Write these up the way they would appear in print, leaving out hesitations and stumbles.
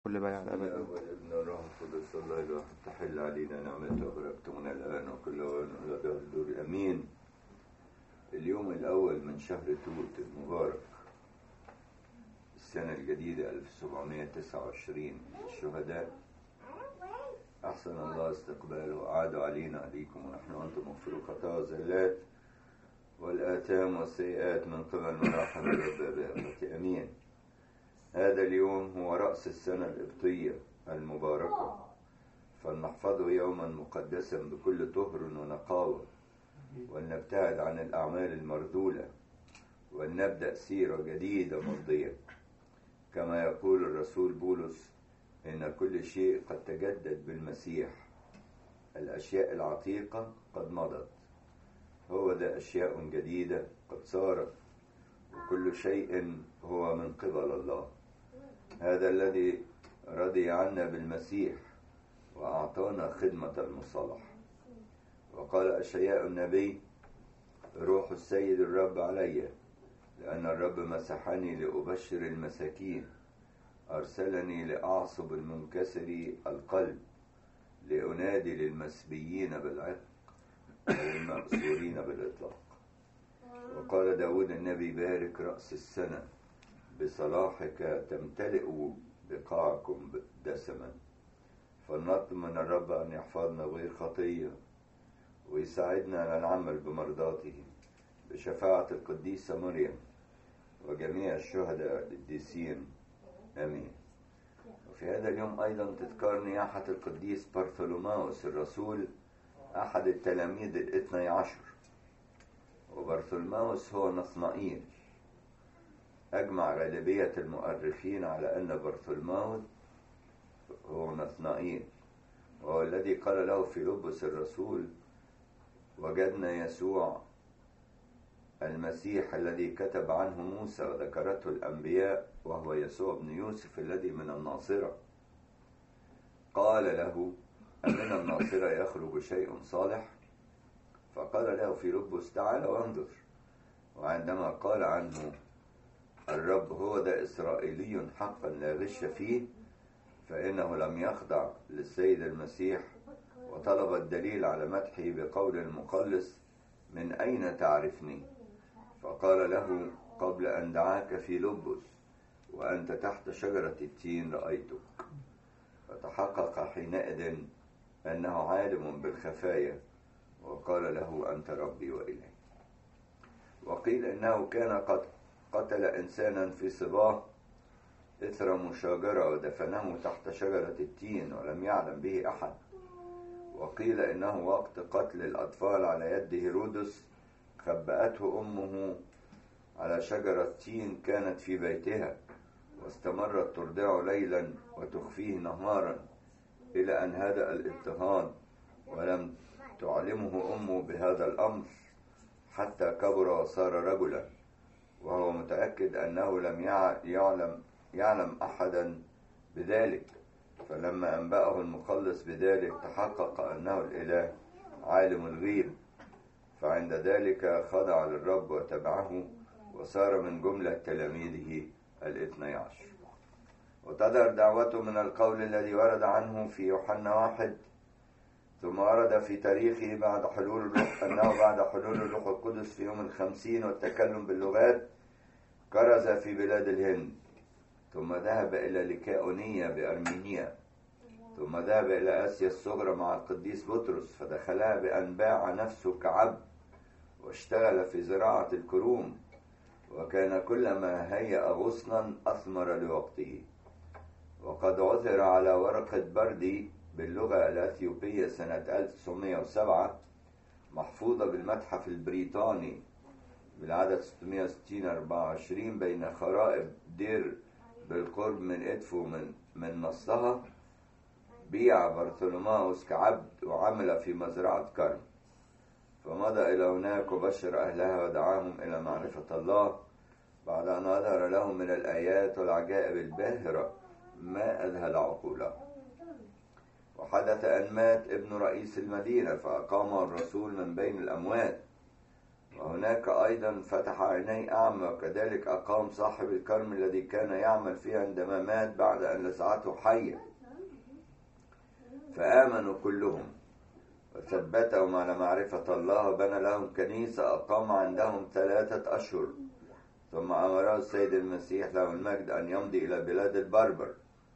كل بيع بسم الله الأبد. والابن والروح القدس الله الواحد تحل علينا نعمته وبركته من الآن وكل وان إلى دار الدور أمين. اليوم الأول من شهر توت المبارك، السنة الجديدة 1729 الشهداء أحسن الله استقباله وأعادوا علينا عليكم ونحن أنتم مغفور خطايا وزلات والآثام والسيئات من قبل مراحم الرب أبائك أمين. هذا اليوم هو رأس السنة القبطية المباركة، فلنحفظه يوما مقدسا بكل طهر ونقاوة، ولنبتعد عن الأعمال المرذولة، ولنبدأ سيرة جديدة مضية. كما يقول الرسول بولس: إن كل شيء قد تجدد بالمسيح، الأشياء العتيقة قد مضت، هو ده أشياء جديدة قد صارت، وكل شيء هو من قبل الله. هذا الذي رضي عنا بالمسيح وأعطانا خدمة المصالحة. وقال أشعياء النبي: روح السيد الرب علي، لأن الرب مسحني لأبشر المساكين، أرسلني لأعصب المنكسر القلب، لأنادي للمسبيين بالعتق والمأسورين بالإطلاق. وقال داود النبي: بارك رأس السنة، بصلاحك تمتلئ بقاعكم دسما. فلنطلب من الرب أن يحفظنا غير خطية ويساعدنا على العمل بمرضاته بشفاعة القديسة مريم وجميع الشهداء القديسين آمين. وفي هذا اليوم أيضا تذكر نياحة القديس برثولوماوس الرسول، أحد التلاميذ الاثني عشر. وبرثولوماوس هو نصنائيل. أجمع غالبية المؤرخين على أن برثولوماوس هو نصنائيل، وهو الذي قال له فيلبس الرسول: وجدنا يسوع المسيح الذي كتب عنه موسى وذكرته الأنبياء، وهو يسوع بن يوسف الذي من الناصرة. قال له: أمن الناصرة يخرج شيء صالح؟ فقال له فيلبس: تعال وانظر. وعندما قال عنه الرب: هو ده إسرائيلي حقا لا غش فيه، فإنه لم يخضع للسيد المسيح، وطلب الدليل على مدحه بقول المقلص: من أين تعرفني؟ فقال له: قبل أن دعاك فيلبس وأنت تحت شجرة التين رأيتك. فتحقق حينئذ أنه عالم بالخفايا، وقال له: أنت ربي وإلهي. وقيل إنه كان قد قتل إنسانا في صباه إثر مشاجرة ودفنه تحت شجرة التين ولم يعلم به أحد. وقيل إنه وقت قتل الأطفال على يد هيرودس خبأته أمه على شجرة تين كانت في بيتها، واستمرت ترضعه ليلا وتخفيه نهارا إلى أن هدأ الاضطهاد، ولم تعلمه أمه بهذا الأمر حتى كبر وصار رجلا، وهو متأكد أنه لم يعلم أحدا بذلك. فلما أنبأه المخلص بذلك تحقق أنه الإله عالم الغيب، فعند ذلك خضع للرب وتبعه، وصار من جملة تلاميذه الاثني عشر. وتظهر دعوته من القول الذي ورد عنه في يوحنا 1، ثم ورد في تاريخه بعد حلول الروح أنه بعد حلول الروح القدس في يوم 50 والتكلم باللغات كرز في بلاد الهند، ثم ذهب إلى ليكاونية بأرمينيا، ثم ذهب إلى آسيا الصغرى مع القديس بطرس، فدخلها بأن باع نفسه كعبد واشتغل في زراعة الكروم، وكان كلما هيأ غصنا أثمر لوقته. وقد عثر على ورقة بردي باللغة الأثيوبية سنة 1907 محفوظة بالمتحف البريطاني بالعدد 660-24 بين خرائب دير بالقرب من إدفو. من نصها: بيع برثولوماوس كعبد وعمل في مزرعة كرم، فمضى إلى هناك وبشر أهلها ودعاهم إلى معرفة الله، بعد أن أظهر لهم من الآيات والعجائب الباهرة ما أذهل عقولهم. وحدث أن مات ابن رئيس المدينة، فأقامه الرسول من بين الأموات، وهناك أيضا فتح عيني أعمى، وكذلك أقام صاحب الكرم الذي كان يعمل فيه عندما مات بعد أن لسعته حية، فآمنوا كلهم وثبتهم على معرفة الله، وبنى لهم كنيسة أقام عندهم 3 أشهر، ثم أمره السيد المسيح له المجد أن يمضي إلى بلاد البربر،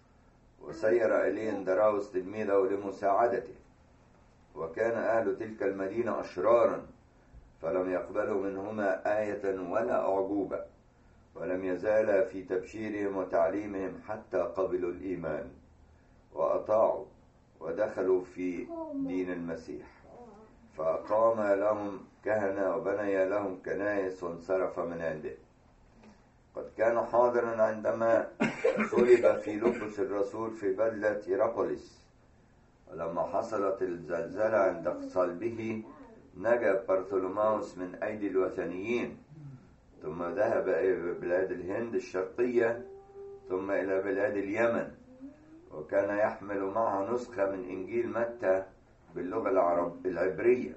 وسير إليه اندراوس تلميذه لمساعدته. وكان أهل تلك المدينة أشرارا، فلم يقبلوا منهما آية ولا أعجوبة، ولم يزالا في تبشيرهم وتعليمهم حتى قبلوا الإيمان وأطاعوا ودخلوا في دين المسيح. فأقام لهم كهنة وبني لهم كنائس وانصرف من عنده. قد كان حاضرا عندما صلب فيلبس الرسول في بلدة هيراقليس، ولما حصلت الزلزلة عند صلبه نجا برثولوماوس من أيدي الوثنيين، ثم ذهب إلى بلاد الهند الشرقية، ثم إلى بلاد اليمن، وكان يحمل معه نسخة من إنجيل متى باللغة العبرية،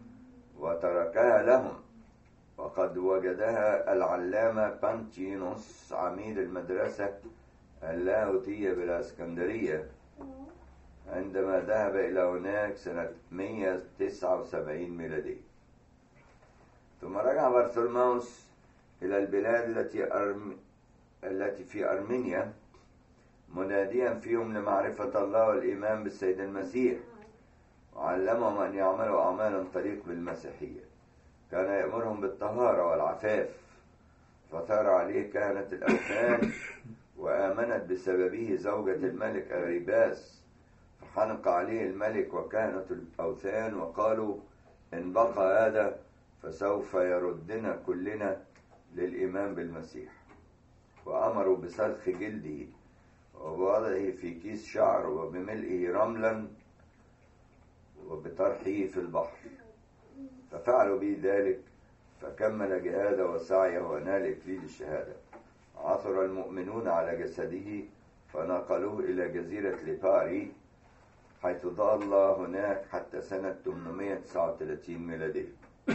وتركها لهم، وقد وجدها العلامة بانتينوس عميد المدرسة اللاهوتية بالإسكندرية عندما ذهب إلى هناك سنة 179 ميلادية. ثم رجع برثولماوس إلى البلاد التي في أرمينيا، مناديا فيهم لمعرفة الله والإيمان بالسيد المسيح، وعلمهم أن يعملوا أعمالا تليق بالمسيحية. كان يأمرهم بالطهارة والعفاف، فثار عليه كهنة الأوثان، وآمنت بسببه زوجة الملك أغريباس، فحنق عليه الملك وكهنة الأوثان، وقالوا إن بقى هذا فسوف يردنا كلنا للإيمان بالمسيح. وأمروا بسلخ جلده وبوضعه في كيس شعر وبملئه رملا وبطرحه في البحر، ففعلوا به ذلك، فكمل جهاده وسعيه ونال إكليل الشهادة. عثر المؤمنون على جسده فنقلوه إلى جزيرة ليباري، حيث ظل هناك حتى سنة 839 ميلادية.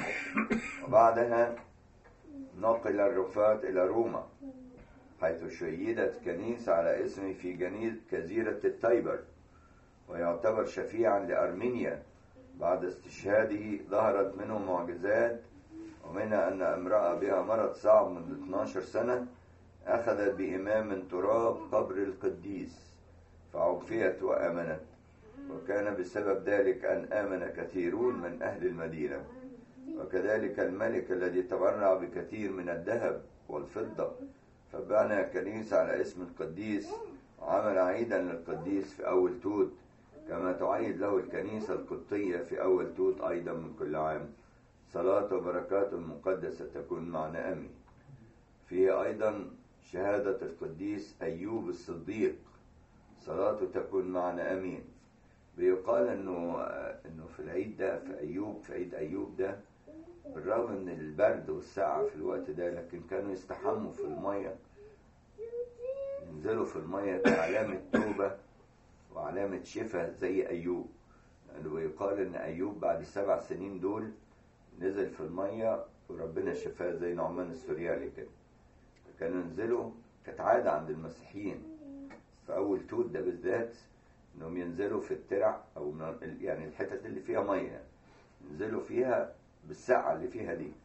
وبعدها نقل الرفاة إلى روما، حيث شيدت كنيسة على اسمه في جزيرة التايبر، ويعتبر شفيعا لأرمينيا. بعد استشهاده ظهرت منه معجزات، ومنها أن امرأة بها مرض صعب منذ 12 سنة أخذت بإمام من تراب قبر القديس فعفيت وآمنت، وكان بسبب ذلك أن آمن كثيرون من أهل المدينة. وكذلك الملك الذي تبرع بكثير من الذهب والفضة فبنى كنيسة على اسم القديس، وعمل عيدا للقديس في أول توت، كما تعيد له الكنيسة القبطية في أول توت أيضا من كل عام. صلاة وبركات المقدسة تكون معنا آمين. فيه أيضا شهادة القديس أيوب الصديق، صلاته تكون معنا آمين. بيقال إنه في العيد ده، في عيد أيوب ده، بالرغم من البرد والساعة في الوقت ده، لكن كانوا يستحموا في المية، ينزلوا في المية كعلامة توبة وعلامة شفاء زي أيوب. لأنه يقال إن أيوب بعد 7 سنين دول نزل في المية وربنا شفاه زي نعمان السوريالي كده. كانوا ينزلوا، كانت عادة عند المسيحيين في أول توت ده بالذات إنهم ينزلوا في الترع أو يعني الحتت اللي فيها مية، ينزلوا فيها بالساعة اللي فيها دي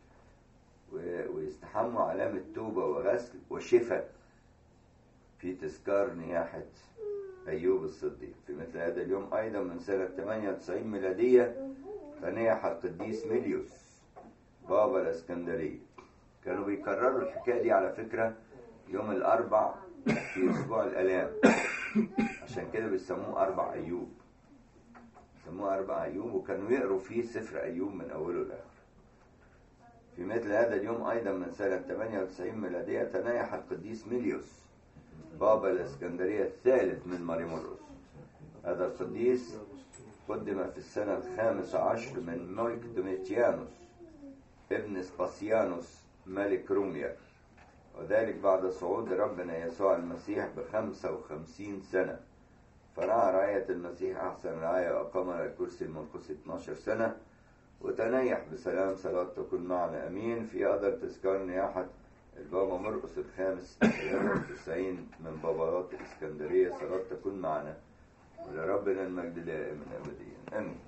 ويستحموا علامة توبة وغسل وشفاء في تذكار نياحة أيوب الصديق. في مثل هذا اليوم أيضا من سنة 98 ميلادية تنيح القديس ميليوس بابا الإسكندرية. كانوا بيكرروا الحكاية دي على فكرة يوم الأربع في أسبوع الآلام، عشان كده بيسموه 4 أيوب، بيسموه 4 أيوب، وكانوا يقروا فيه سفر أيوب من أوله لآخره. في مثل هذا اليوم أيضا من سنة 98 ميلادية تنيح القديس ميليوس بابا الإسكندرية الثالث من ماريموروس. هذا القديس قدم في السنة 15 من ملك دوميتيانوس ابن سباسيانوس ملك روميا، وذلك بعد صعود ربنا يسوع المسيح ب55 سنة. فرعى رعاية المسيح أحسن رعاية، وأقام على كرسي الملكوت 12 سنة، وتنيح بسلام. صلاة تكون معنا أمين. في هذا التذكار نياحة البابا مرقس الخامس 93 من بابارات الإسكندرية. صلاة تكون معنا، ولربنا المجد دائما أبديا آمين.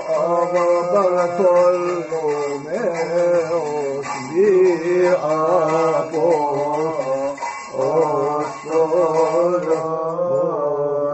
كل مؤمن